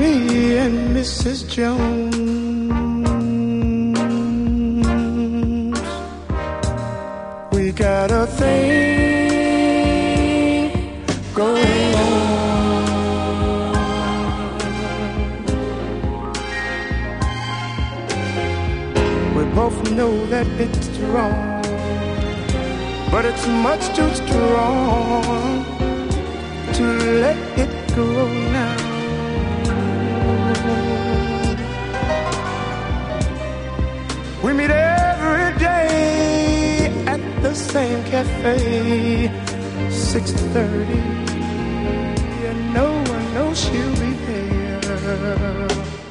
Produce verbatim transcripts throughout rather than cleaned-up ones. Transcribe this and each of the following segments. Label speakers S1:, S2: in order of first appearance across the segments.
S1: me and Missus Jones. We got a thing going on. We both know that it's wrong, but it's much too strong to let it go now. We meet every day at the same cafe, six thirty, and no one knows she'll be there.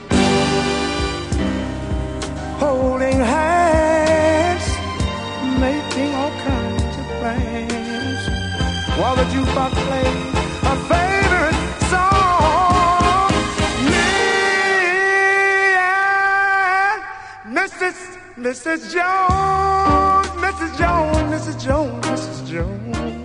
S1: Holding hands, making all kinds of plans, while the jukebox plays a favorite song. Me and Missus Missus Jones, Missus Jones, Missus Jones, Missus Jones.